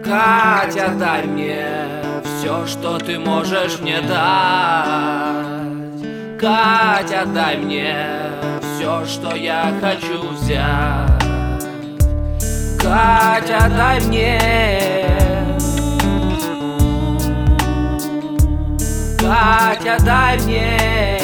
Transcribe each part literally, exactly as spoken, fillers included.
Катя, дай мне все, что ты можешь мне дать. Катя, дай мне все, что я хочу взять. Катя, дай мне. Катя, дай мне.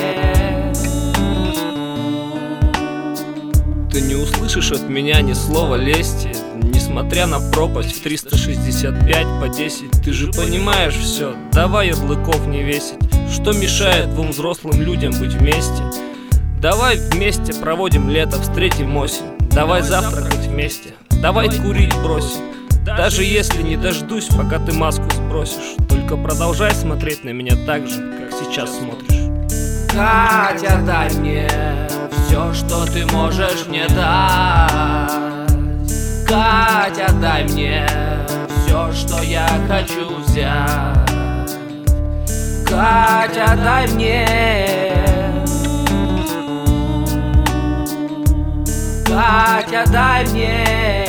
Ты не услышишь от меня ни слова лести, несмотря на пропасть в триста шестьдесят пять по десять. Ты же понимаешь все, давай ярлыков не весить. Что мешает двум взрослым людям быть вместе? Давай вместе проводим лето, встретим осень. Давай завтракать вместе, давай курить бросим. Даже если не дождусь, пока ты маску сбросишь, только продолжай смотреть на меня так же, как сейчас смотришь. Катя, дай мне все, что ты можешь мне дать. Катя, дай мне все, что я хочу взять. Катя, дай мне. Катя, дай мне.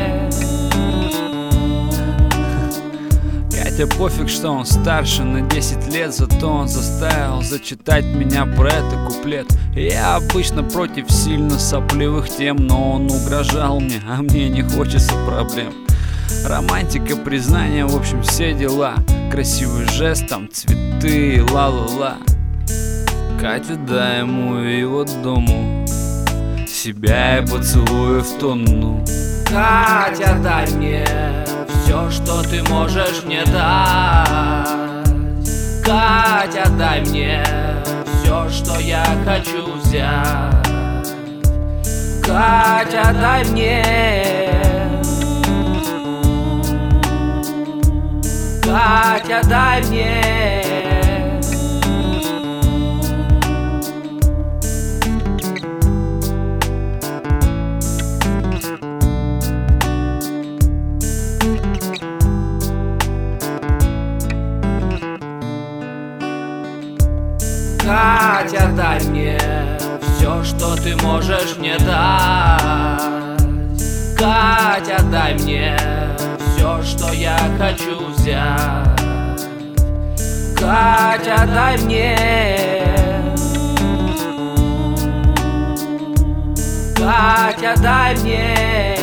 Катя, пофиг, что он старше на десять лет, зато он заставил зачитать меня про это куплет. Я обычно против сильно сопливых тем, но он угрожал мне, а мне не хочется проблем. Романтика, признание, в общем, все дела. Красивый жест, там цветы, ла-ла-ла. Катя, дай ему его дому себя и поцелую в тонну. Катя, дай мне все, что ты можешь мне дать. Катя, дай мне все, что я хочу взять. Катя, дай мне. Катя, дай мне. Катя, дай мне все, что ты можешь мне дать. Катя, дай мне все, что я хочу взять. Катя, дай мне. Катя, дай мне.